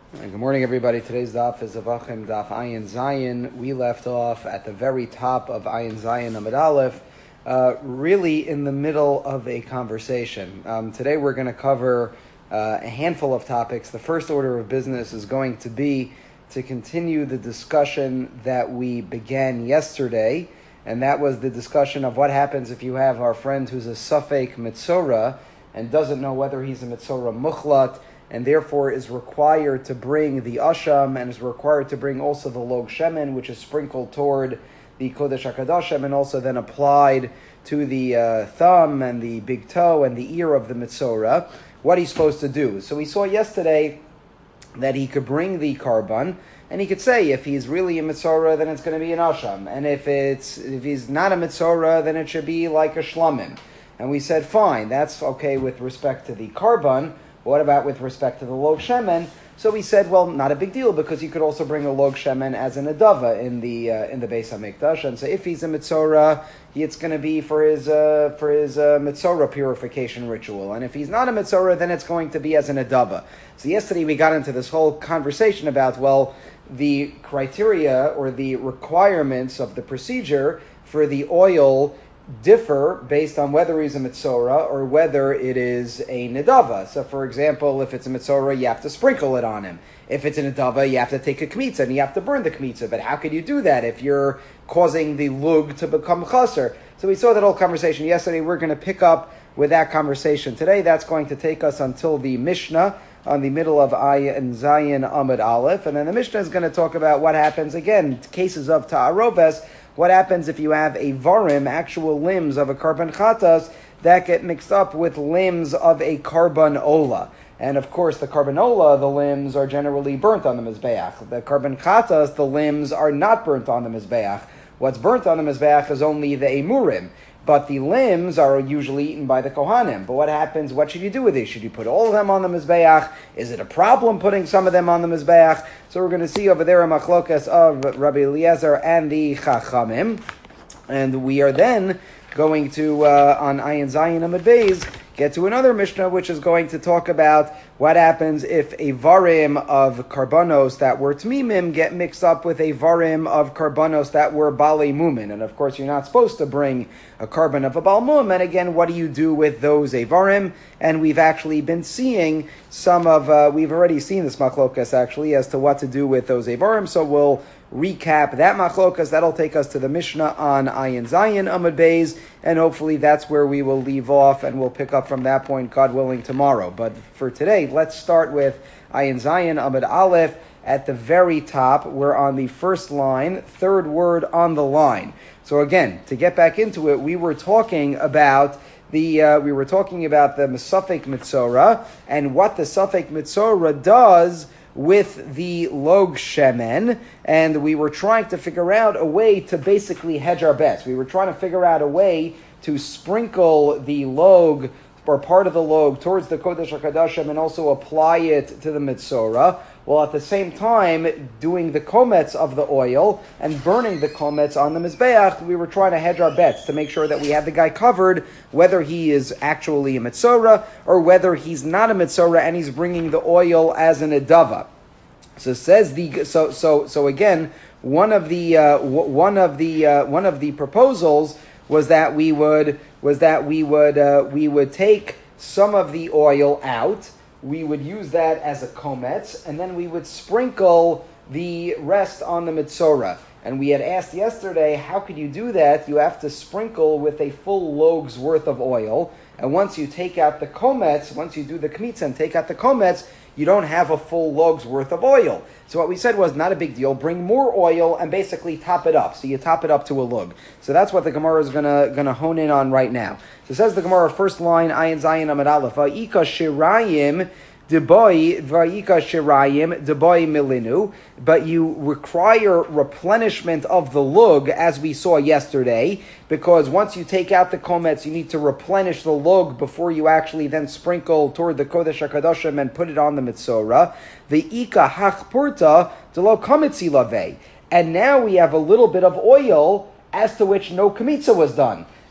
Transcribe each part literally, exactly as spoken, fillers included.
Good morning, everybody. Today's daf is Avachim Daf Ayin Zayin. We left off at the very top of Ayin Zayin Amud Aleph, uh, really in the middle of a conversation. Um, today we're going to cover uh, a handful of topics. The first order of business is going to be to continue the discussion that we began yesterday, and that was the discussion of what happens if you have our friend who's a Safek Mitzora and doesn't know whether he's a Mitzora Muchlat, and therefore is required to bring the asham, and is required to bring also the log shemen, which is sprinkled toward the kodesh hakadashim, and also then applied to the uh, thumb and the big toe and the ear of the mitzora. What he's supposed to do. So we saw yesterday that he could bring the karban, and he could say if he's really a mitzora, then it's going to be an asham, and if it's if he's not a mitzora, then it should be like a shlamim. And we said fine, that's okay with respect to the karban. What about with respect to the log shemen? So we said, well, not a big deal, because you could also bring a log shemen as an adava in the uh, in the Beis Hamikdash, and so if he's a mitzora, it's going to be for his uh, for his uh, mitzora purification ritual, and if he's not a mitzora, then it's going to be as an adava. So yesterday we got into this whole conversation about, well, the criteria or the requirements of the procedure for the oil differ based on whether he's a mitzora or whether it is a nedava. So, for example, if it's a mitzora, you have to sprinkle it on him. If it's a nedava, you have to take a kmitza and you have to burn the kmitza. But how could you do that if you're causing the lug to become chaser? So we saw that whole conversation yesterday. We're going to pick up with that conversation today. That's going to take us until the Mishnah on the middle of Ayin Zayin Amud Aleph. And then the Mishnah is going to talk about what happens, again, cases of ta'aroves. What happens if you have a varim, actual limbs of a karban chatas, that get mixed up with limbs of a karban ola? And of course, the karban ola, the limbs are generally burnt on the mizbeach. The karban chatas, the limbs are not burnt on the mizbeach. What's burnt on the mizbeach is only the emurim, but the limbs are usually eaten by the kohanim. But what happens? What should you do with these? Should you put all of them on the mizbeach? Is it a problem putting some of them on the mizbeach? So we're going to see over there a machlokas of Rabbi Eliezer and the Chachamim, and we are then going to uh, on Ayin Zayin Amud Beis get to another Mishnah, which is going to talk about what happens if a varim of karbanos that were tmimim get mixed up with a varim of karbanos that were balei mumin. And of course, you're not supposed to bring a karban of a bal mum. And again, what do you do with those avarim? And we've actually been seeing some of, uh, we've already seen this machlokas actually as to what to do with those avarim. So we'll recap that machlokas. That'll take us to the Mishnah on Ayin Zayin Amud Beis, and hopefully that's where we will leave off, and we'll pick up from that point, God willing, tomorrow. But for today, let's start with Ayin Zayin Amud Aleph at the very top. We're on the first line, third word on the line. So again, to get back into it, we were talking about the uh, we were talking about the Safek Mitzora and what the Safek Mitzora does with the log shemen, and we were trying to figure out a way to basically hedge our bets. We were trying to figure out a way to sprinkle the log or part of the log towards the Kodesh HaKadashim and also apply it to the Mitzora, while at the same time doing the komets of the oil and burning the komets on the Mizbeach. We were trying to hedge our bets to make sure that we had the guy covered, whether he is actually a Mitzora or whether he's not a Mitzora and he's bringing the oil as an Adava. So says the so so so again, one of the uh, w- one of the uh, one of the proposals was that we would was that we would uh, we would take some of the oil out. We would use that as a kometz, and then we would sprinkle the rest on the mitzora. And we had asked yesterday, how could you do that? You have to sprinkle with a full log's worth of oil, and once you take out the kometz, once you do the kmitza and take out the kometz, you don't have a full log's worth of oil. So what we said was, not a big deal, bring more oil and basically top it up. So you top it up to a lug. So that's what the Gemara is gonna gonna hone in on right now. So it says the Gemara, first line, Ayin Zayin Amud Aleph, Va'ika shirayim deboy va'ika shirayim deboy milinu, but you require replenishment of the lug, as we saw yesterday, because once you take out the komets, you need to replenish the lug before you actually then sprinkle toward the Kodesh HaKadoshim and put it on the Mitzora. The Ika hachpurta delo kamitzi lave. And now we have a little bit of oil as to which no kamitza was done.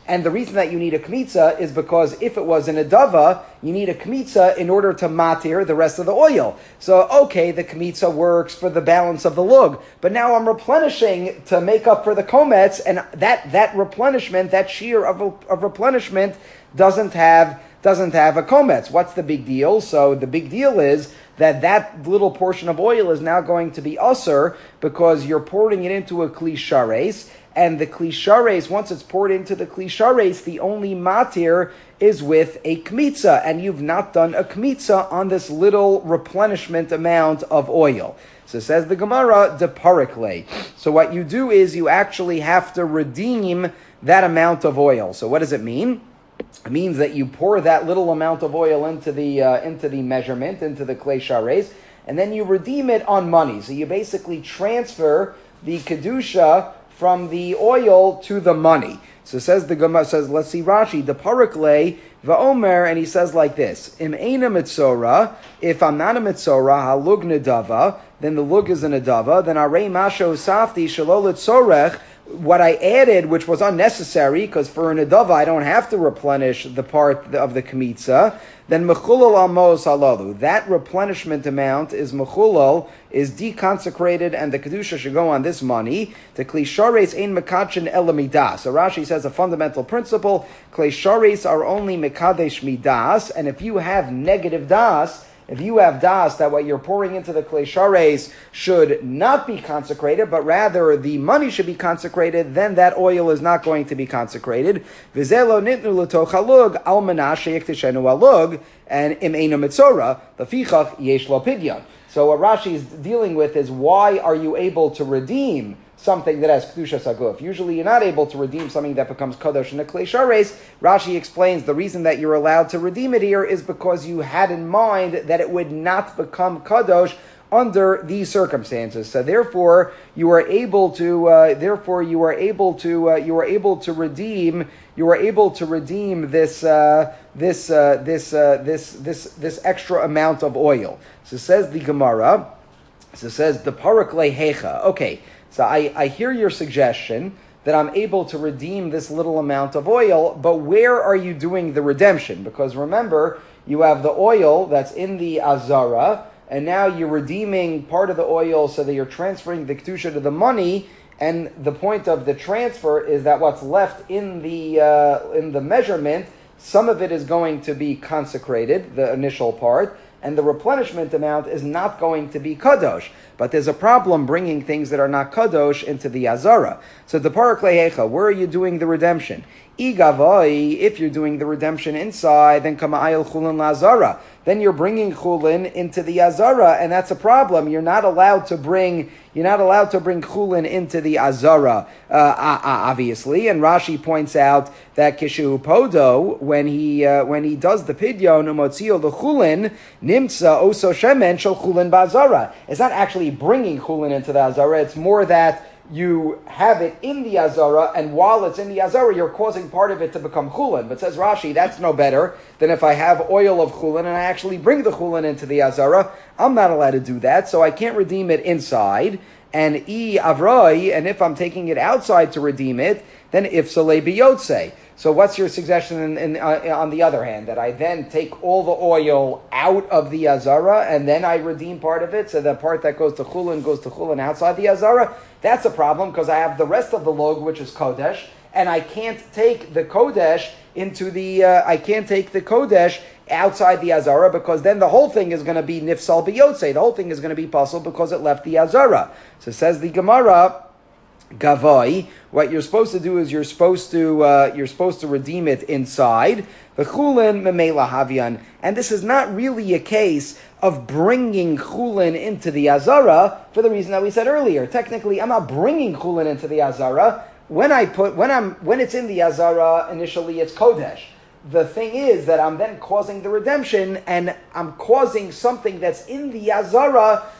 And the reason that you need a kmitza is because if it was an adava, you need a kmitza in order to matir the rest of the oil. So, okay, the kmitza works for the balance of the lug, but now I'm replenishing to make up for the komets, and that, that replenishment, that shear of, of replenishment doesn't have doesn't have a komets. What's the big deal? So the big deal is that that little portion of oil is now going to be usur because you're pouring it into a kli shares, and the kli shares, once it's poured into the kli shares, the only matir is with a kmitza, and you've not done a kmitza on this little replenishment amount of oil. So says the Gemara, de parikle. So what you do is you actually have to redeem that amount of oil. So what does it mean? It means that you pour that little amount of oil into the uh, into the measurement, into the klei shares, and then you redeem it on money. So you basically transfer the kedusha from the oil to the money. So says the Gemara, says, let's see Rashi, the parakle va'omer, and he says like this: Im eina mitzora, if I'm not a mitzora, halug nedava, then the lug is a nedava, then arei masho safti shalol tzorech. What I added, which was unnecessary, because for an adava I don't have to replenish the part of the kmitza, then mechulal al mos halalu. That replenishment amount is mechulal, is deconsecrated, and the kedusha should go on this money. The kli shares ein mekachin ela midas. So Rashi says a fundamental principle: kli shares are only mekadesh midas, and if you have negative das, if you have das that what you're pouring into the klei shares should not be consecrated, but rather the money should be consecrated, then that oil is not going to be consecrated. V'zelo nitnu l'toch halug al menashe yikteshenu halug, and im eina mitzora lefichach yesh lo pidyon. So what Rashi is dealing with is, why are you able to redeem something that has kedusha saguf? Usually you're not able to redeem something that becomes kadosh in the klei shares. Rashi explains the reason that you're allowed to redeem it here is because you had in mind that it would not become kadosh under these circumstances. So therefore you are able to uh, therefore you are able to uh, you are able to redeem you are able to redeem this uh, this uh, this uh, this this this extra amount of oil. So says the Gemara. So says the parakle hecha. Okay. So I, I hear your suggestion that I'm able to redeem this little amount of oil, but where are you doing the redemption? Because remember, you have the oil that's in the azara, and now you're redeeming part of the oil so that you're transferring the kedusha to the money, and the point of the transfer is that what's left in the uh, in the measurement, some of it is going to be consecrated, the initial part, and the replenishment amount is not going to be kadosh. But there's a problem bringing things that are not kadosh into the azara. So the paraklehecha, where are you doing the redemption? Igavai, if you're doing the redemption inside, then kama'ayil chulin lazara. Then you're bringing chulin into the azara, and that's a problem. You're not allowed to bring. You're not allowed to bring chulin into the azara, uh, obviously. And Rashi points out that kishu podo, when he uh, when he does the pidyon umotzio the chulin nimtza oso shemen shel chulin ba'azara. It's not actually bringing chulin into the azara. It's more that you have it in the azara, and while it's in the azara, you're causing part of it to become chulin. But says Rashi, that's no better than if I have oil of chulin and I actually bring the chulin into the azara. I'm not allowed to do that, so I can't redeem it inside. And i avroi, and if I'm taking it outside to redeem it, then if solei biyotze. So what's your suggestion in, in, uh, on the other hand? That I then take all the oil out of the azara and then I redeem part of it, so the part that goes to chulin goes to chulin outside the azara? That's a problem because I have the rest of the log, which is kodesh, and I can't take the kodesh into the, uh, I can't take the kodesh outside the azara, because then the whole thing is going to be nifsal biyotze. The whole thing is going to be puzzled because it left the azara. So says the Gemara, Gavai, what you're supposed to do is you're supposed to uh, you're supposed to redeem it inside the chulin memela havian, and this is not really a case of bringing chulin into the azara for the reason that we said earlier. Technically, I'm not bringing chulin into the azara. When I put when I'm when it's in the azara initially, it's kodesh. The thing is that I'm then causing the redemption, and I'm causing something that's in the azara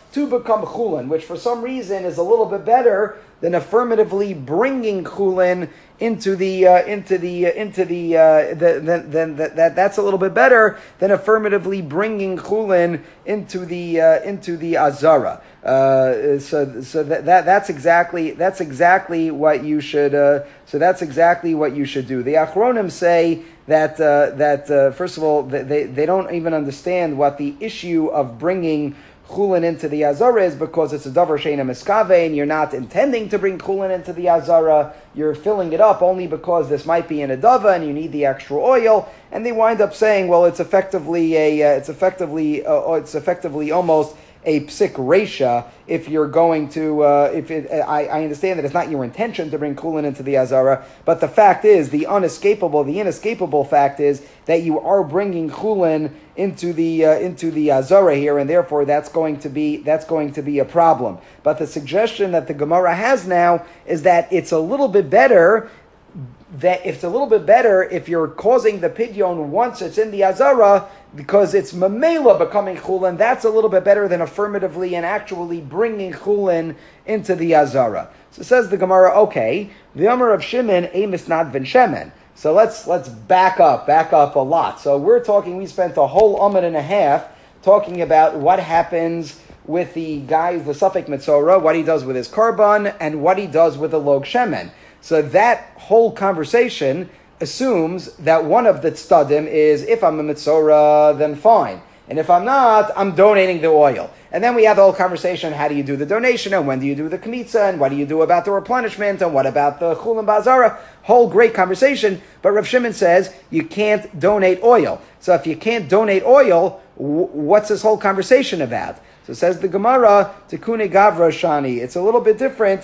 to become chulin, which for some reason is a little bit better than affirmatively bringing chulin into the uh, into the uh, into the uh, the, the, the, the that that's a little bit better than affirmatively bringing chulin into the uh, into the azara. Uh, so so that, that that's exactly that's exactly what you should. Uh, so that's exactly what you should do. The Achronim say that uh, that uh, first of all they they don't even understand what the issue of bringing chulin into the azara is, because it's a davar sheina miskave, and you're not intending to bring chulin into the azara. You're filling it up only because this might be in a dava and you need the extra oil. And they wind up saying, well, it's effectively a uh, it's effectively uh, it's effectively almost a psik resha if you're going to, uh, if it, I, I understand that it's not your intention to bring chulin into the azara, but the fact is, the unescapable, the inescapable fact is that you are bringing chulin into the uh, into the azara here, and therefore that's going to be that's going to be a problem. But the suggestion that the Gemara has now is that it's a little bit better. That it's a little bit better if you're causing the pidyon once it's in the azara, because it's mamela becoming chulin. That's a little bit better than affirmatively and actually bringing chulin into the azara. So says the Gemara, okay, the Amar of Shimon, a misnad v'en shemen. So let's let's back up, back up a lot. So we're talking, we spent a whole amud and a half talking about what happens with the guys, the Safek Mitzorah, what he does with his korban, and what he does with the log shemen. So that whole conversation assumes that one of the tztadim is, if I'm a mitzorah, then fine. And if I'm not, I'm donating the oil. And then we have the whole conversation, how do you do the donation, and when do you do the kmitza, and what do you do about the replenishment, and what about the chulin ba'azara? Whole great conversation. But Rav Shimon says, you can't donate oil. So if you can't donate oil, w- what's this whole conversation about? So says the Gemara, Tikune Gavra Shani. It's a little bit different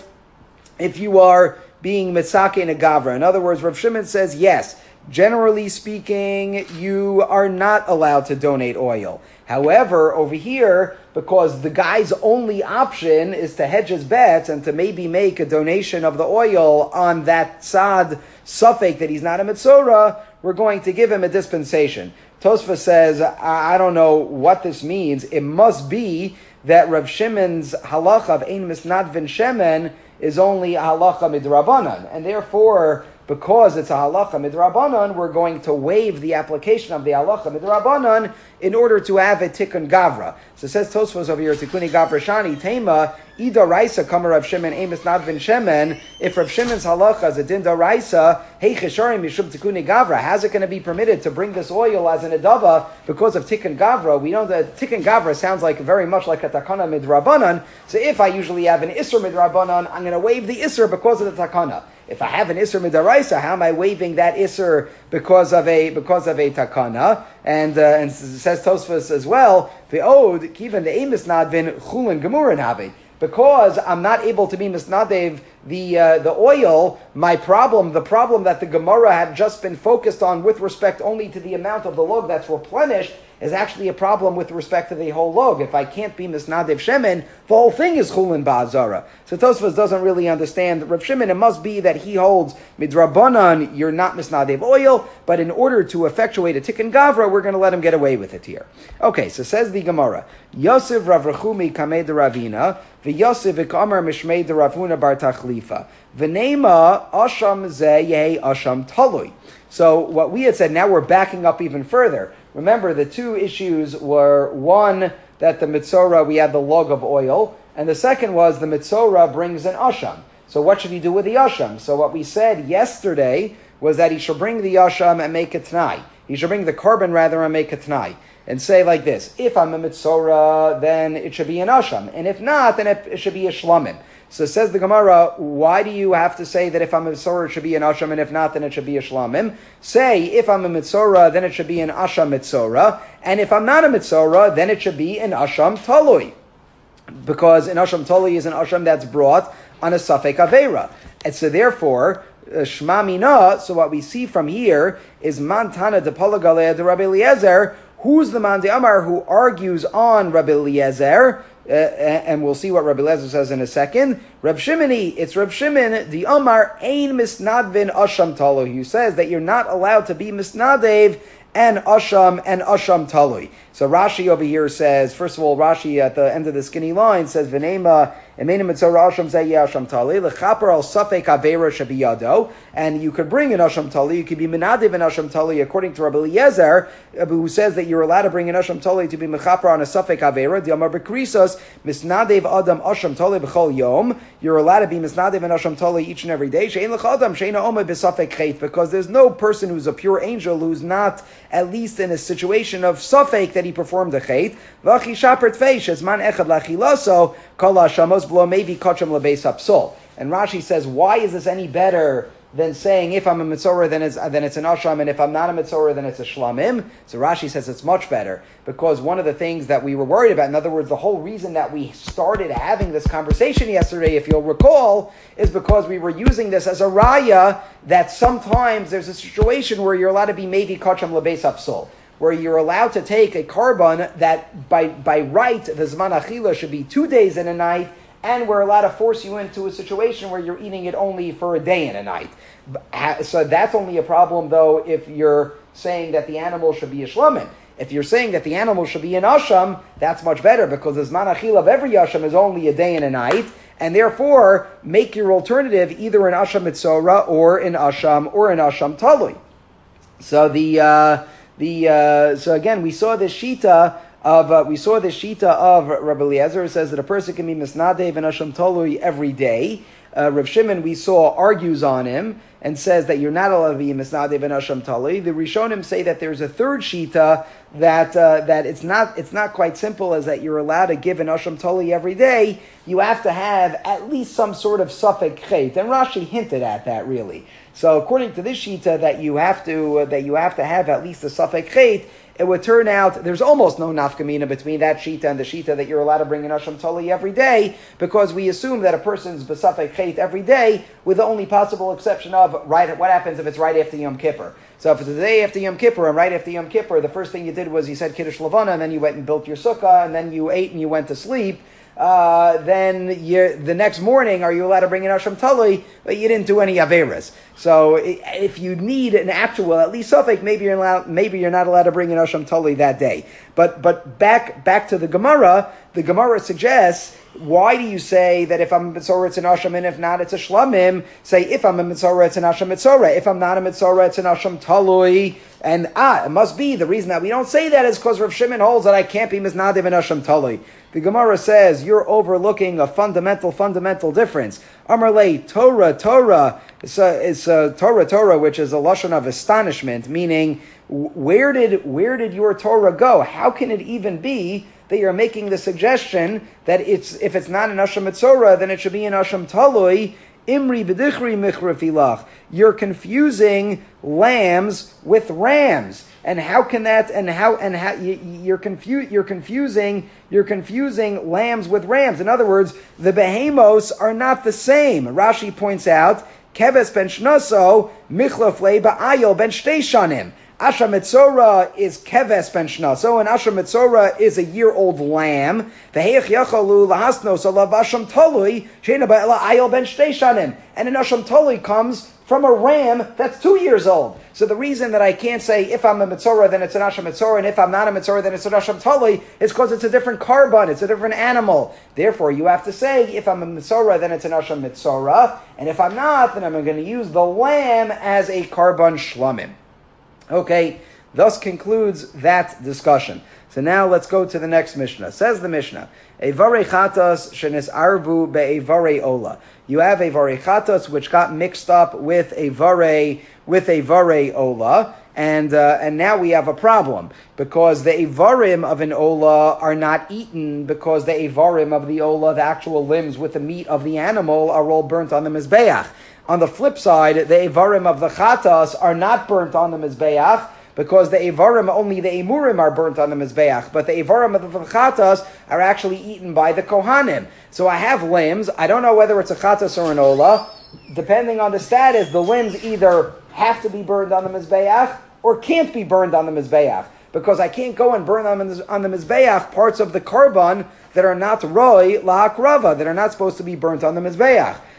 if you are being mitzake in a gavra. In other words, Rav Shimon says, yes, generally speaking, you are not allowed to donate oil. However, over here, because the guy's only option is to hedge his bets and to maybe make a donation of the oil on that sad suffix that he's not a mitzorah, we're going to give him a dispensation. Tosfos says, I, I don't know what this means. It must be that Rav Shimon's halacha of ein misnad v'en shemen is only a halacha midrabanan, and therefore, because it's a halacha midrabanan, we're going to waive the application of the halacha midrabanan in order to have a tikkun gavra. So it says Tosfos over here, tikkuni gavra shani tema ida raisa kamar Rav Shimon emes not v'en shemen. If Rav Shimon's halacha is a din daraisa, hey chesharim mishum tikkuni gavra, how's it going to be permitted to bring this oil as an adava because of tikkun gavra? We know that tikkun gavra sounds like very much like a takana midrabanan. So if I usually have an isser midrabanan, I'm going to waive the isser because of the takana. If I have an isser midaraisa, how am I waiving that isser because of a because of a takana? And uh, and says Tosfos as well, the ode kivan the emis nadvin chulin gemurin habe. Because I'm not able to be misnadev the uh, the oil, my problem, the problem that the Gemara had just been focused on with respect only to the amount of the log that's replenished, is actually a problem with respect to the whole log. If I can't be misnadev shemen, the whole thing is chulin ba'azara. So Tosfos doesn't really understand Rav Shimon. It must be that he holds midrabanan, you're not misnadev oil, but in order to effectuate a tikkun gavra, we're going to let him get away with it here. Okay, so says the Gemara, Yosef Rav Rechumi kamei de Ravina, v'Yosef v'kamar mishmei de Ravuna bar tachlifa, v'nema asham ze yehi asham talui. So what we had said, now we're backing up even further. Remember, the two issues were, one, that the mitzorah, we had the log of oil, and the second was the mitzorah brings an asham. So what should he do with the asham? So what we said yesterday was that he should bring the asham and make a t'nai. He should bring the korban rather and make a t'nai. And say like this, if I'm a mitzorah, then it should be an asham. And if not, then it, it should be a shlamim. So says the Gemara, why do you have to say that if I'm a mitzorah, it should be an asham, and if not, then it should be a shlamim? Say, if I'm a mitzorah, then it should be an asham mitzorah, and if I'm not a mitzorah, then it should be an asham talui. Because an asham talui is an asham that's brought on a safek avera. And so therefore, uh, shma mina, so what we see from here is mantana de palagalea de Rabbi Eliezer. Who's the man de Amar who argues on Rabbi Eliezer? Uh, and we'll see what Rabbi Eliezer says in a second. Reb Shimoni, it's Reb Shimon, the Amar ein misnadvin asham talo, who says that you're not allowed to be misnadev and asham and asham talui. So Rashi over here says, first of all, Rashi at the end of the skinny line says, V'nema emena mitzvah asham zeh asham talui lechaper al safek avera shabiyado, and you could bring an asham talui, you could be menadev an asham talui, according to Rabbi Eliezer, who says that you're allowed to bring an asham talui to be mechaper on a safek avera. The Amar Bekrisos misnadev adam asham talui b'chol yom. You're allowed to be misnadev an asham talui each and every day. She'en lechadam she'ena omay b'safek chet, because there's no person who's a pure angel who's not at least in a situation of safek that he performed a chet. V'achi shapert feish as man echad lachilaso kol hashamos v'lo maybe kacham lebeis hapsol. And Rashi says, why is this any better than saying if I'm a mitzorah then it's then it's an asham, and if I'm not a mitzorah then it's a shlamim? So Rashi says it's much better, because one of the things that we were worried about, in other words, the whole reason that we started having this conversation yesterday, if you'll recall, is because we were using this as a raya that sometimes there's a situation where you're allowed to be maybe kacham lebeis hapsol, where you're allowed to take a korban that by by right the zman achila should be two days and a night, and we're allowed to force you into a situation where you're eating it only for a day and a night. So that's only a problem, though, if you're saying that the animal should be a shlamim. If you're saying that the animal should be an asham, that's much better, because the zman achila of every asham is only a day and a night, and therefore make your alternative either an asham mitzorah or an asham or an asham talui. So the uh, the uh, so again we saw this shita. Of, uh, we saw the shita of Rabbi Eliezer. It says that a person can be misnadev and asham talui every day. Uh, Rav Shimon, we saw, argues on him and says that you're not allowed to be misnadev and asham talui. The Rishonim say that there's a third shita that uh, that it's not it's not quite simple as that you're allowed to give an asham talui every day. You have to have at least some sort of safek chet, and Rashi hinted at that really. So according to this shita, that you have to uh, that you have to have at least a safek chet, it would turn out there's almost no nafkamina between that shita and the shita that you're allowed to bring an asham talui every day, because we assume that a person's besafek chet every day, with the only possible exception of right. What happens if it's right after Yom Kippur? So if it's the day after Yom Kippur and right after Yom Kippur, the first thing you did was you said Kiddush Levana, and then you went and built your sukkah, and then you ate and you went to sleep. Uh, then you're, the next morning, are you allowed to bring an asham talui? But you didn't do any averas. So if you need an actual, at least safek, maybe you're allowed, maybe you're not allowed to bring an asham talui that day. But but back back to the Gemara, the Gemara suggests, why do you say that if I'm a mitzorah it's an asham, and if not it's a shlamim? Say if I'm a mitzorah it's an asham mitzorah. If I'm not a mitzorah it's an asham talui. And ah, it must be the reason that we don't say that is because Rav Shimon holds that I can't be misnadev and asham talui. The Gemara says you're overlooking a fundamental, fundamental difference. Amar lei Torah, Torah. It's a, it's a Torah, Torah, which is a lashon of astonishment, meaning where did where did your Torah go? How can it even be that you're making the suggestion that it's if it's not an asham mitzorah, then it should be an asham talui? Imri b'dichri michrafilach. You're confusing lambs with rams, and how can that? And how? And how? You, you're confused. You're confusing. You're confusing lambs with rams. In other words, the behemos are not the same. Rashi points out, keves ben shnaso michlafle ba'ayil ben shtei shanim. Asham Mitzorah is keves ben shnaso, and Asham Mitzorah is a year-old lamb. V'heich yachalu lahasnos alav Asham talui sheina ba'ela ayil ben shtei shanim. And an Asham talui comes from a ram that's two years old. So the reason that I can't say if I'm a Mitzorah then it's an Asham Mitzorah, and if I'm not a Mitzorah then it's an Asham talui, is because it's a different korban, it's a different animal. Therefore, you have to say if I'm a Mitzorah then it's an Asham Mitzorah, and if I'm not, then I'm going to use the lamb as a korban shlamim. Okay, thus concludes that discussion. So now let's go to the next Mishnah. Says the Mishnah, Evarei chatas shenis arvu be'evarei ola. You have a varei chatas which got mixed up with a varei with a varei ola, and uh, and now we have a problem because the avarim of an ola are not eaten because the avarim of the ola, the actual limbs with the meat of the animal, are all burnt on the mizbeach. On the flip side, the avarim of the chatas are not burnt on the mizbeach because the avarim, only the emurim are burnt on the mizbeach, but the avarim of the chatas are actually eaten by the kohanim. So I have limbs. I don't know whether it's a chatas or an ola. Depending on the status, the limbs either have to be burned on the mizbeach or can't be burned on the mizbeach, because I can't go and burn on the, on the mizbeach parts of the korban that are not roi la'akrava, that are not supposed to be burnt on the mizbeach.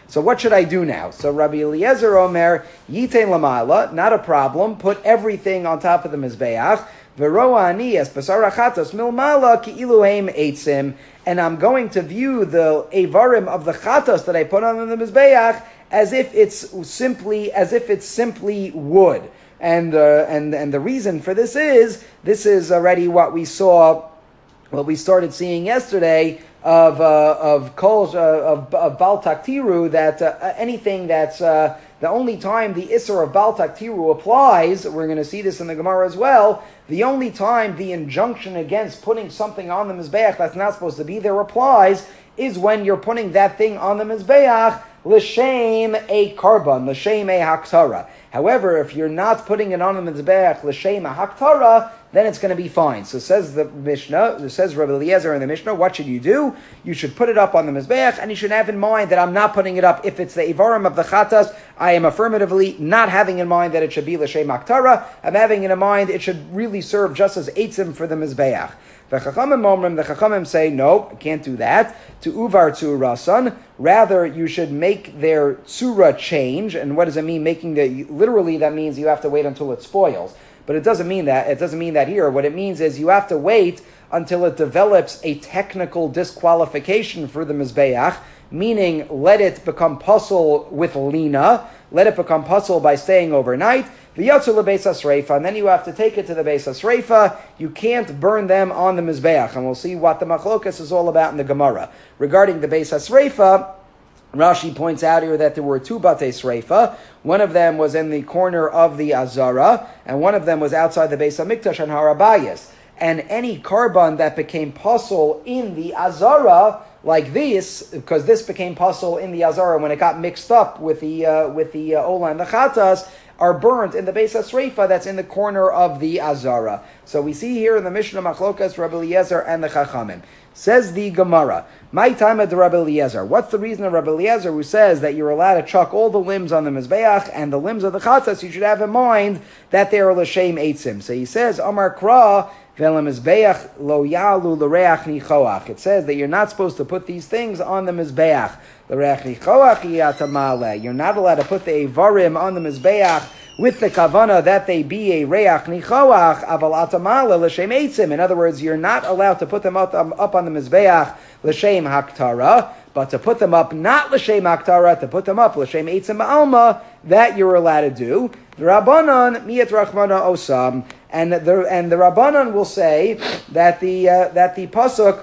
So what should I do now? So Rabbi Eliezer Omer, Yitein Lamala, not a problem, put everything on top of the Mizbeach, Veroa Anias, Basar Achatos, Milmala, Ki'ilu Heim Eitzim, and I'm going to view the Avarim of the Chatos that I put on the Mizbeach as if it's simply, as if it's simply wood. And, uh, and, and the reason for this is, this is already what we saw, what we started seeing yesterday, of uh, of kol uh, of, of Bal Taktiru, that uh, anything that's uh, the only time the Isser of Bal Taktiru applies, we're going to see this in the Gemara as well, the only time the injunction against putting something on the Mizbeach that's not supposed to be there applies is when you're putting that thing on the Mizbeach l'shem a karban, l'shem a haktara. However, if you're not putting it on the Mizbeach l'shem a haktara, then it's going to be fine. So says the Mishnah, says Rabbi Eliezer in the Mishnah, what should you do? You should put it up on the Mizbeach, and you should have in mind that I'm not putting it up if it's the Ivarim of the Chatas. I am affirmatively not having in mind that it should be l'shem haktara. I'm having in mind it should really serve just as eitzim for the Mizbeach. The Chachamim Omrim, the Chachamim say, no, I can't do that. To Uvar Tzurasan, rather you should make their Tzura change. And what does it mean? Making the, literally that means you have to wait until it spoils. But it doesn't mean that. It doesn't mean that here. What it means is you have to wait until it develops a technical disqualification for the Mizbeach, meaning let it become puzzle with lina, let it become puzzle by staying overnight, v'yatzu lebeis hasreifa, and then you have to take it to the beis hasreifa. You can't burn them on the Mizbeach, and we'll see what the machlokas is all about in the Gemara. Regarding the beis hasreifa, Rashi points out here that there were two batei sreifa. One of them was in the corner of the Azara, and one of them was outside the Beis HaMikdash on Har Habayis. And any karban that became pasul in the Azara, like this, because this became pasul in the Azara when it got mixed up with the uh, with the uh, Ola and the Chatas, are burnt in the Beis HaSreifa that's in the corner of the Azara. So we see here in the Mishnah Machlokas, Rabbi Eliezer and the Chachamim. Says the Gemara, my time at the Rabbi Eliezer. What's the reason of Rabbi Eliezer who says that you're allowed to chuck all the limbs on the Mizbeach and the limbs of the Chatas, you should have in mind that they are l'shem eitzim. So he says, Amar Kra, Ve'lemizbeach lo yalu l'reach nichoach. It says that you're not supposed to put these things on the Mizbeach. L'reach nichoach yatamale. You're not allowed to put the Avarim on the Mizbeach with the kavana that they be a reach nichoach aval atamale l'shem eitzim. In other words, you're not allowed to put them up, um, up on the Mizbeach l'shem haktara, but to put them up not l'shem haktara, to put them up l'shem eitzim alma, that you're allowed to do. The Rabbanan miyat rachmana osam. And the and the Rabbanan will say that the uh, that the pasuk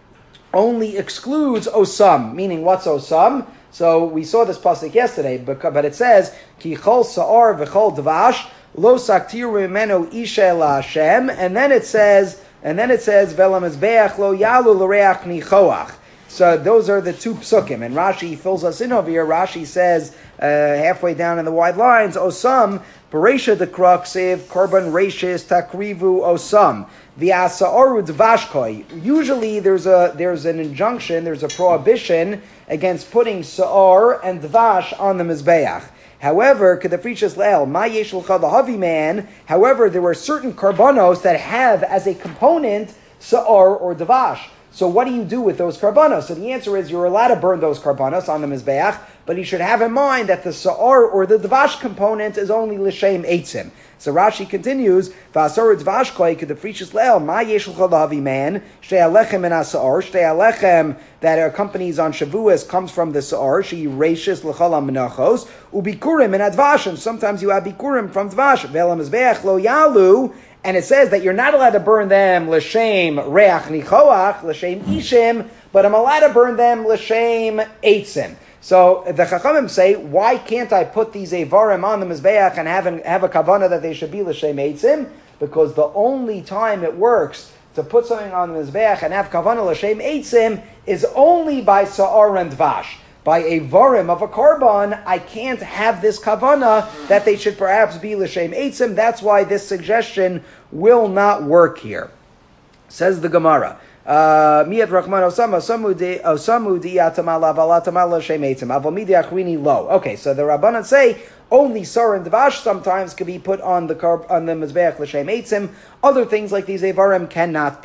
only excludes osam, meaning what's osam? So we saw this pasuk yesterday, but, but it says ki chol sa'ar v'chol dvash lo saktiru imenu isha la Hashem, and then it says and then it says velam ezbeach lo yalu l'reach nichoach. So those are the two psukim, and Rashi fills us in over here. Rashi says uh, halfway down in the wide lines, osam. Beresha the Kraksiv, Korban Rashis, Takrivu Osam, V'asa'aru Dvashkoi. Usually there's a there's an injunction, there's a prohibition against putting Sa'ar and Dvash on the Mizbeach. However, Kedafrishas Le'el, Ma Yesh L'cha L'havi man, however, there were certain karbanos that have as a component Sa'ar or Dvash. So what do you do with those karbanos? So the answer is you're allowed to burn those karbanos on the Mizbeach, but you should have in mind that the Sa'ar or the Dvash component is only L'shem Eitzim. So Rashi continues, V'asar Dvash koi kedafrishis le'el, ma yesh l'cha l'havi man, shtei alechem en ha'sa'ar, shtei alechem that accompanies on Shavuos comes from the Sa'ar, she rashis l'cha l'menachos, ubikurim en advash, and sometimes you have bikurim from Dvash, ve'el Mizbeach lo yalu, and it says that you're not allowed to burn them l'shem reach nichoach, l'shem ishim, but I'm allowed to burn them l'shem eitzim. So the Chachamim say, why can't I put these Avarim on the Mizbeach and have, an, have a kavanah that they should be l'shem eitzim? Because the only time it works to put something on the Mizbeach and have kavanah l'shem eitzim is only by Sa'ar and Dvash. By Avarim of a karban, I can't have this kavanah that they should perhaps be l'shem eitzim. That's why this suggestion will not work here. Says the Gemara. Miyat Rachman Osama Osamu Diyatamala Valatamala L'shem eitzim. Avomidi Achrini Lo. Okay, so the Rabbanan say only Sar and Dvash sometimes could be put on the carb, on the Mizbeach l'shem eitzim. Other things like these Avarim cannot be.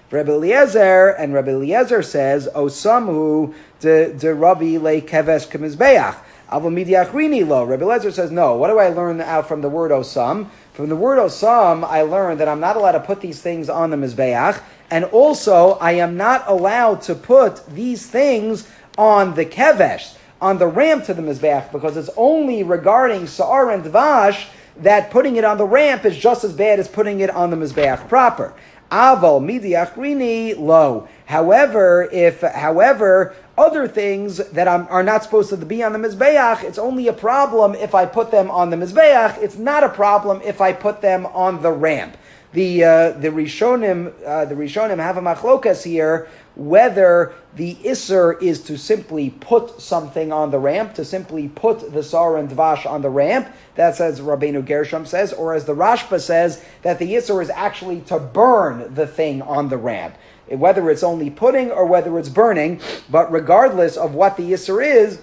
Rabbi Eliezer, and Rabbi Eliezer says, Osamu de, de Rabbi le keves kemizbeach. Avamidi lo. Rabbi Eliezer says, no. What do I learn out from the word osam? From the word osam, I learned that I'm not allowed to put these things on the mizbeach, and also I am not allowed to put these things on the kevesh, on the ramp to the mizbeach, because it's only regarding sa'ar and dvash that putting it on the ramp is just as bad as putting it on the mizbeach proper. Aval midi achrini lo. However, if however other things that I'm, are not supposed to be on the mizbeach, it's only a problem if I put them on the mizbeach. It's not a problem if I put them on the ramp. The uh, the Rishonim uh, the Rishonim have a machlokas here whether the isser is to simply put something on the ramp, to simply put the sar and dvash on the ramp. That's as Rabbeinu Gershom says, or as the Rashba says, that the isser is actually to burn the thing on the ramp. Whether it's only putting or whether it's burning, but regardless of what the isser is,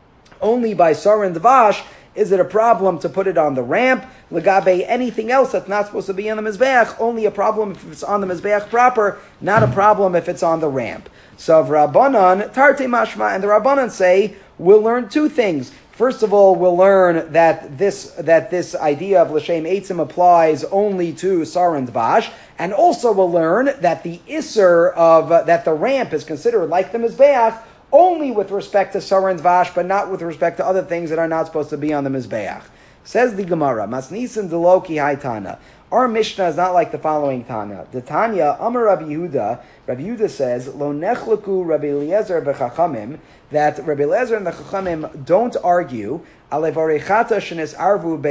only by sar and dvash is it a problem to put it on the ramp. Legabe anything else that's not supposed to be on the mizbeach, only a problem if it's on the mizbeach proper, not a problem if it's on the ramp. So Rabbanan, Tarte Mashma, and the Rabbanan say, we'll learn two things. First of all, we'll learn that this that this idea of l'shem eitzim applies only to sar and dvash, and also we'll learn that the isser of uh, that the ramp is considered like the mizbeach only with respect to sar and dvash, but not with respect to other things that are not supposed to be on the mizbeach. Says the Gemara, Masnisin deloki haitana. Our Mishnah is not like the following Tana. The Tanya, Amar Rabbi Yehuda, Rabbi Yehuda says, Lo nechlaku Rabbi Eliezer b'chachamim, that Rabbi Eliezer and the Chachamim don't argue alevarechata shenes arvu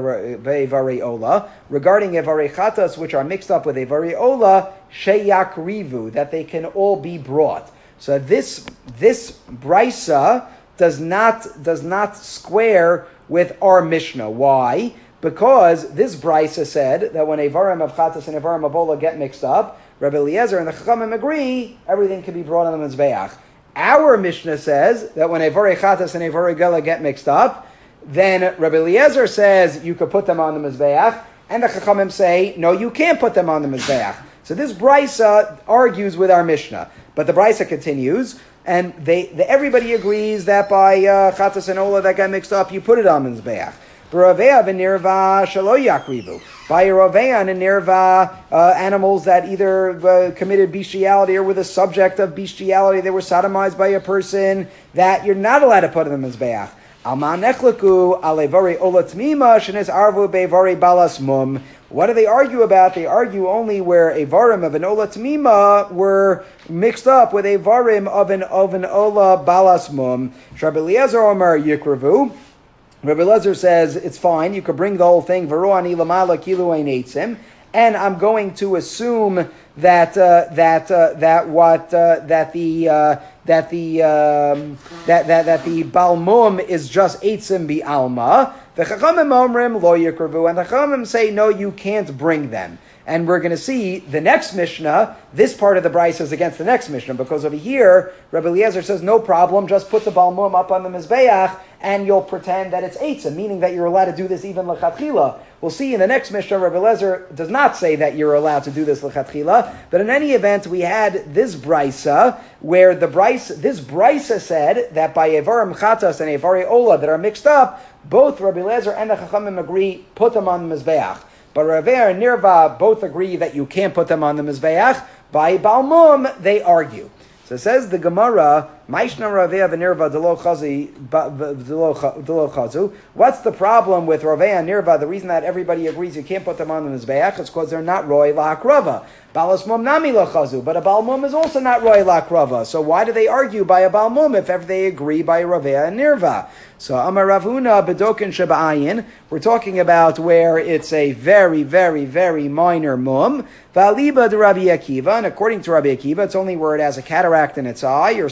be'varei ola, regarding evarechatas which are mixed up with evarei ola, sheyakrivu, that they can all be brought. So this this brisa does not does not square with our Mishnah. Why? Because this brisa said that when Evarim of Chatas and Evarim of Ola get mixed up, Rabbi Eliezer and the Chachamim agree everything can be brought on the Mizbeach. Our Mishnah says that when Evarei Chatas and Evarei Gela get mixed up, then Rabbi Eliezer says you could put them on the Mizbeach, and the Chachamim say, no, you can't put them on the Mizbeach. So this brisa argues with our Mishnah. But the brisa continues, and they, they everybody agrees that by uh, Chatas and Ola that got mixed up, you put it on the Mizbeach. B'Ravea v'Nirva shelo yakrivu. By Ravea and Nirva, uh, animals that either uh, committed bestiality or were the subject of bestiality, they were sodomized by a person, that you're not allowed to put in the Mizbeach. Alma nechlaku alevari ola tmima shenes arvu bevari balas mum. What do they argue about? They argue only where a varim of an ola tmima were mixed up with a varim of an of an ola balas mum. Rabbi Eliezer Omer yikravu. Rabbi Eliezer says it's fine. You could bring the whole thing. Veroani lamala kilu ein eitzim. And I'm going to assume that uh, that uh, that what uh, that the uh, that the um, that that that the balmum is just eitzim bi alma. The chachamim omrim lo yikravu, and the chachamim say no, you can't bring them. And we're going to see the next Mishnah, this part of the brisa is against the next Mishnah, because over here, Rabbi Eliezer says, no problem, just put the balmum up on the Mizbeach, and you'll pretend that it's eitzim, meaning that you're allowed to do this even l'chatchila. We'll see in the next Mishnah, Rabbi Eliezer does not say that you're allowed to do this l'chatchila, but in any event, we had this brisa, where the brisa, this brisa said that by Evarim Chatas and Evari Ola that are mixed up, both Rabbi Eliezer and the Chachamim agree, put them on the Mizbeach. But Raveh and Nirva both agree that you can't put them on the Mizbeach. By Balmum, they argue. So it says the Gemara, Maishna Raveh and Nirva delo chazu. What's the problem with Raveh and Nirva? The reason that everybody agrees you can't put them on the Mizbeach is because they're not Roy La'akrava. Balas Mum Nami Lachazu. But a Balmum is also not Roy La'akrava. So why do they argue by a Balmum if ever they agree by Raveh and Nirva? So Amar Ravuna Bedokin Shaba'ayin, we're talking about where it's a very, very, very minor mum. Valiba de Rabbi Akiva, and according to Rabbi Akiva, it's only where it has a cataract in its eye or some other very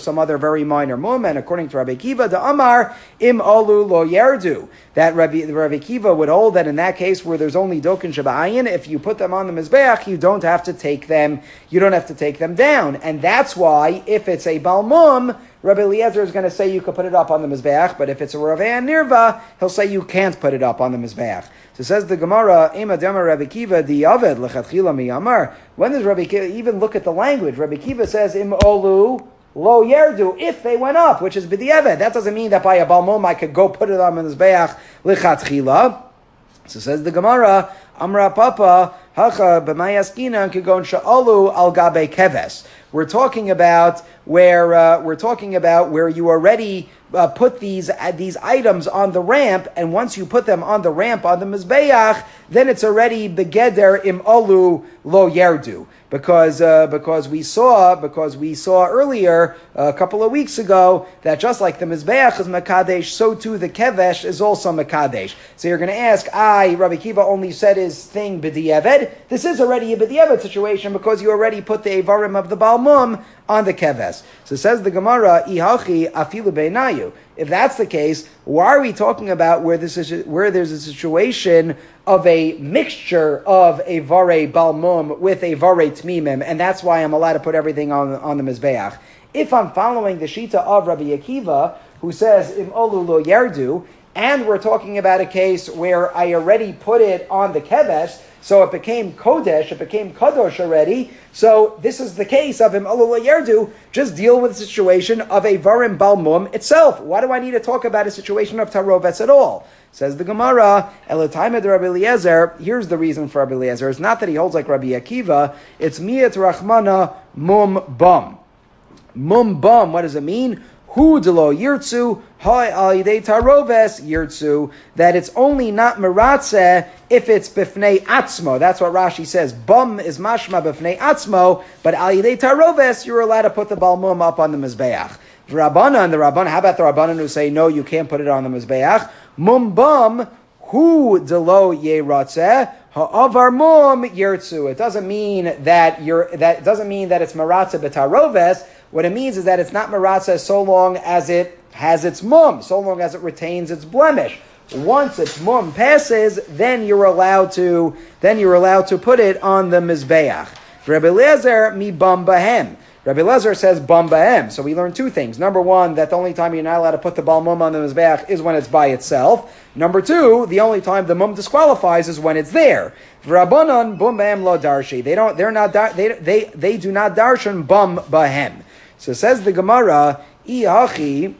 very minor mum, and according to Rabbi Kiva, the Amar im olu lo yerdu, that Rabbi, Rabbi Kiva would hold that in that case where there's only dokin shaba'ayin, if you put them on the mizbeach, you don't have to take them, you don't have to take them down, and that's why if it's a balmum, Rabbi Eliezer is going to say you could put it up on the mizbeach, but if it's a Rav Nirva, he'll say you can't put it up on the mizbeach. So says the Gemara, Ema Dema Rabbi Kiva di Aved lechatchila miyamar. When does Rabbi Kiva even look at the language? Rabbi Kiva says im olu lo yerdu, if they went up, which is b'di'eved. That doesn't mean that by a balmum I could go put it on the mizbeach lechatchila. So says the Gemara, Amra Papa hacha b'mayaskina kigon sha'alu al gabe keves. We're talking about where uh, we're talking about where you already uh, put these uh, these items on the ramp, and once you put them on the ramp on the mizbeach, then it's already begeder im olu lo yerdu. Because uh, because we saw because we saw earlier uh, a couple of weeks ago that just like the mizbeach is makadesh, so too the kevesh is also makadesh. So you're going to ask, I Rabbi Kiva only said his thing b'di'eved. This is already a b'di'eved situation because you already put the avarim of the balmum on the keves. So says the Gemara, ihachi afilu beinayu. If that's the case, why are we talking about where this is where there's a situation of a mixture of a vare balmum with a vare tmimim, and that's why I'm allowed to put everything on on the mizbeach? If I'm following the shita of Rabbi Akiva, who says im olu lo yerdu, and we're talking about a case where I already put it on the keves, so it became kodesh, it became kadosh already. So this is the case of im olu lo yerdu. Just deal with the situation of a varim balmum itself. Why do I need to talk about a situation of tarovetz at all? Says the Gemara, Elotaimed Rabbi Eliezer. Here's the reason for Rabbi Eliezer. It's not that he holds like Rabbi Akiva. It's miyat rachmana mum bum. Mum bum. What does it mean? Hu delo yirtzu hay al yidei taroves yirtzu. That it's only not meratzeh if it's bifnei atzmo. That's what Rashi says. Bum is mashma bifnei atzmo, but al yidei taroves you're allowed to put the balmum up on the mizbeach. The Rabbanan, the Rabbanan. How about the Rabbanan who say no, you can't put it on the mizbeach? Mum bum hu delo yeratzeh. Ha'avar mum yirtzu. It doesn't mean that you're that doesn't mean that it's meratzeh b'taroves. What it means is that it's not meratzeh so long as it has its mum, so long as it retains its blemish. Once its mum passes, then you're allowed to then you're allowed to put it on the mizbeach. Rabbi Eliezer mi bam bahem. Rabbi Eliezer says bam bahem. So we learn two things. Number one, that the only time you're not allowed to put the balmum on the mizbeach is when it's by itself. Number two, the only time the mum disqualifies is when it's there. Rabbanan bum bahem lo darshi. They don't. They're not. They they they do not darshan bam bahem. So says the Gemara, Iachi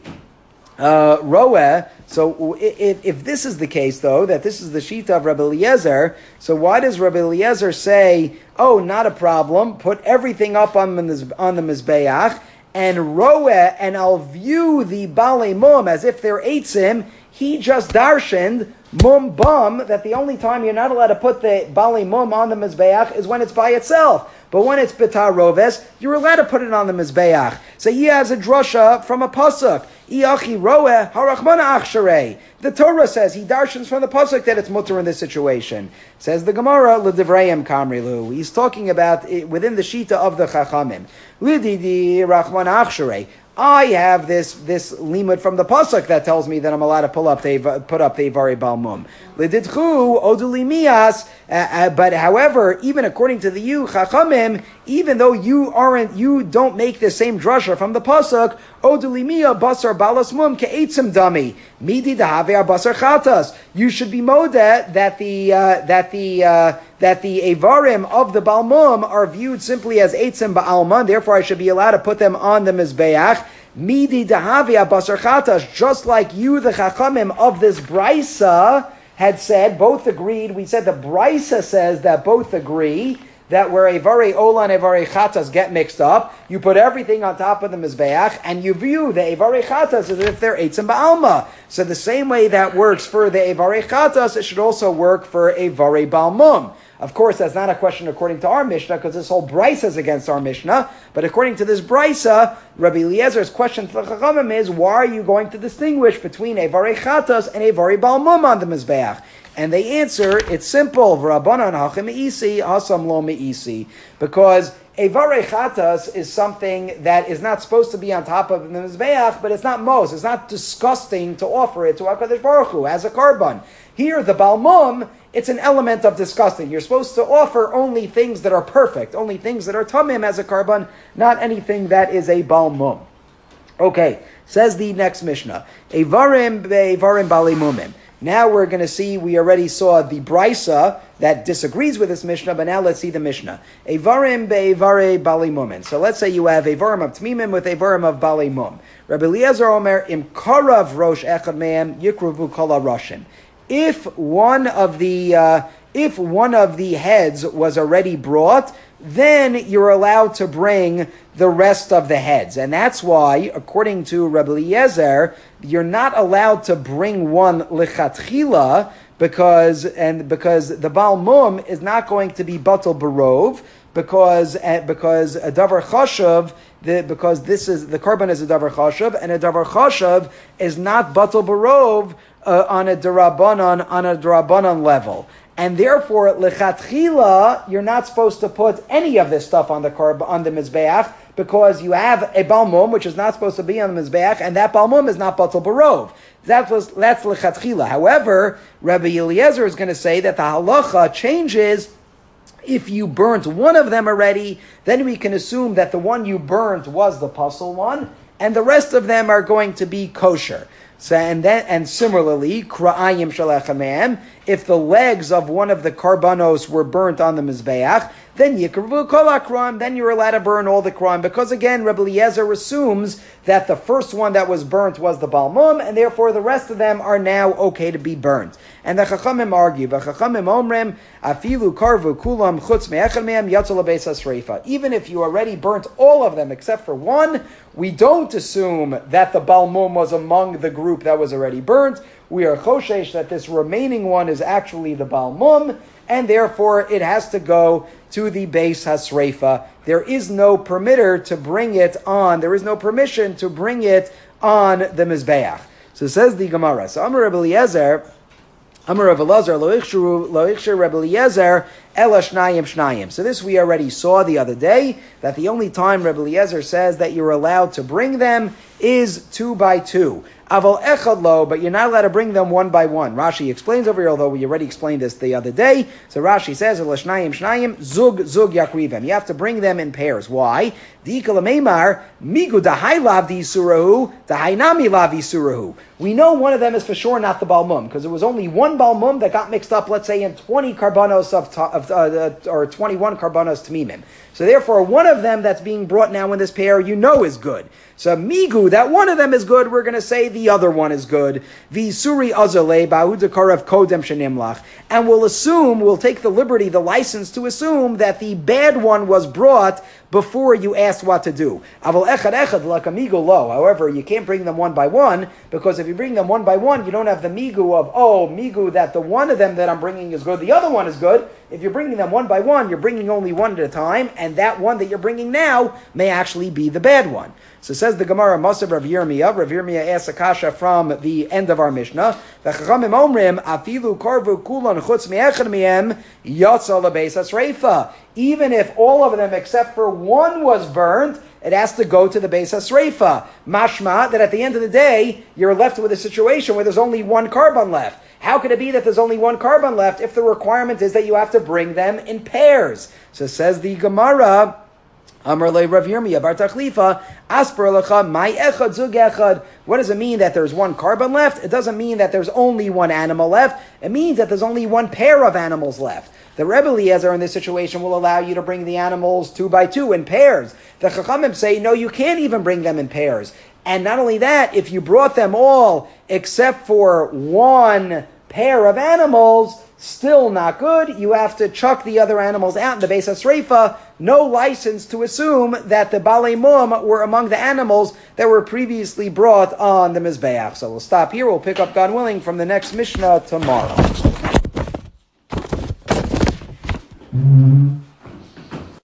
uh, Roeh. So if, if this is the case, though, that this is the shita of Rabbi Eliezer, so why does Rabbi Eliezer say, oh, not a problem, put everything up on the, on the Mizbeach, and Roeh, and I'll view the Balei Mum as if they're Eitzim, he just darshaned Mum Bum, that the only time you're not allowed to put the Balei Mum on the Mizbeach is when it's by itself. But when it's B'tar Roves, you're allowed to put it on the Mizbeach. So he has a drasha from a pasuk. Iachi roeh harachmana achsharei. The Torah says, he darshans from the pasuk that it's mutter in this situation. Says the Gemara, l'divrayim kamrilu. He's talking about it within the shita of the Chachamim. L'didi rachmana achsharei. I have this this limud from the pasuk that tells me that I'm allowed to pull up the put up the Ivari Balmum. L'didchu odulimias. But however, even according to the you Chachamim, even though you aren't, you don't make the same drasha from the pasuk, odulimia basar balas mum ke'etzim dami midi dahave basar chatas. You should be modeh that the uh, that the uh, that the avarim of the balmum are viewed simply as eitzim ba'alman. Therefore, I should be allowed to put them on the mizbeach. Midi dahavi basar chatas, just like you, the chachamim of this brisa had said, both agreed. We said the brisa says that both agree that where Evarei Ola and Evarei Chatas get mixed up, you put everything on top of the Mizbeach, and you view the Evarei Chatas as if they're Eitzim Ba'alma. So the same way that works for the Evarei Chatas, it should also work for Evarei Balmum. Of course, that's not a question according to our Mishnah, because this whole brisa is against our Mishnah. But according to this brisa, Rabbi Eliezer's question to the Chachamim is, why are you going to distinguish between Evarei Chatas and Evarei Balmum on the Mizbeach? And they answer, it's simple, V'Rabbanan hachem me'isi, hasam lo me'isi. Because Evarei chatas is something that is not supposed to be on top of the mizbeach, but it's not mos. It's not disgusting to offer it to HaKadosh Baruch Hu as a korban. Here, the balmum, it's an element of disgusting. You're supposed to offer only things that are perfect, only things that are tamim as a korban, not anything that is a balmum. Okay, says the next Mishnah. Evarim be'evarim bali mumim. Now we're going to see, we already saw the Brisa that disagrees with this Mishnah, but now let's see the Mishnah. Evarim be'evare bali mumin. So let's say you have Evarim of Tmimim with Evarim of bali mum. Rabbi Eliezer Omer, im karav rosh echad me'em yikruvu kol ha-roshim. If one of the, uh, if one of the heads was already brought, then you're allowed to bring the rest of the heads. And that's why, according to Rabbi Eliezer, you're not allowed to bring one lichatchila because, and because the Baal Mum is not going to be batal barov, because, uh, because a davar chashav, the, because this is, the korban is a davar chashav, and a davar chashav is not batal barov uh, on a derabanan, on a derabanan level. And therefore, lechatchila, you're not supposed to put any of this stuff on the korb, on the mizbeach, because you have a balmum, which is not supposed to be on the mizbeach, and that balmum is not batal barov. That was, that's lechatchila. However, Rabbi Eliezer is going to say that the halacha changes. If you burnt one of them already, then we can assume that the one you burnt was the pasul one, and the rest of them are going to be kosher. So, and then, and similarly, kra'ayim shalachamam, if the legs of one of the karbanos were burnt on the mizbeach, then yikravu kol hakram, then you're allowed to burn all the kram, because again, Rabbi Eliezer assumes that the first one that was burnt was the balmum, and therefore the rest of them are now okay to be burnt. And the chachamim argue, but chachamim omrim, afilu karvu kulam chutz me'echad me'em yatzol beis hasreifa. Even if you already burnt all of them except for one, we don't assume that the balmum was among the group that was already burnt. We are choshesh that this remaining one is actually the balmum, and therefore it has to go to the Beis Hasreifa. There is no permitter to bring it on, there is no permission to bring it on the Mizbeach. So says the Gemara, so Amar Rabbi Eliezer, Amar Rav Elazar, lo ichshir Rabbi Eliezer, ela shnayim shnayim. So this we already saw the other day, that the only time Rabbi Eliezer says that you're allowed to bring them is two by two. Aval echad lo, but you're not allowed to bring them one by one. Rashi explains over here, although we already explained this the other day. So Rashi says, ela shnayim shnayim, zug zug yakrivem. You have to bring them in pairs. Why? Di'ikal meimar, migu dahai lavdi surahu, dahai nami lavdi surahu. We know one of them is for sure not the balmum, because it was only one balmum that got mixed up, let's say, in twenty karbanos of, of uh, or twenty-one karbanos tmimim. So therefore, one of them that's being brought now in this pair, you know is good. So migu, that one of them is good, we're going to say the other one is good. Visuri azale ba'udakarev kodem shenimlach. And we'll assume, we'll take the liberty, the license to assume that the bad one was brought before you asked what to do. Aval echad echad like a migu lo. However, you can't bring them one by one, because if you bring them one by one, you don't have the migu of, oh, migu, that the one of them that I'm bringing is good, the other one is good. If you're bringing them one by one, you're bringing only one at a time, and that one that you're bringing now may actually be the bad one. So says the Gemara, Masav Rav Yirmiyah. Rav Yirmiyah asks a kasha from the end of our Mishnah. V'chachamim omrim, afilu karvu kulon chutz me'echad me'em, yotza lebeis hasreifa. Even if all of them except for one was burned, it has to go to the Beis Hasreifa. Mashma, that at the end of the day, you're left with a situation where there's only one korban left. How could it be that there's only one korban left if the requirement is that you have to bring them in pairs? So says the Gemara, Amar le Rav Yirmiyah bar Tachlifa, Asper lecha my echad zug echad. What does it mean that there's one korban left? It doesn't mean that there's only one animal left. It means that there's only one pair of animals left. The Rebbe Eliezer in this situation will allow you to bring the animals two by two in pairs. The Chachamim say, no, you can't even bring them in pairs. And not only that, if you brought them all except for one pair of animals, still not good. You have to chuck the other animals out in the Beis Hasreifa. No license to assume that the Balei Mum were among the animals that were previously brought on the Mizbeach. So we'll stop here. We'll pick up, God willing, from the next Mishnah tomorrow. Mm-hmm.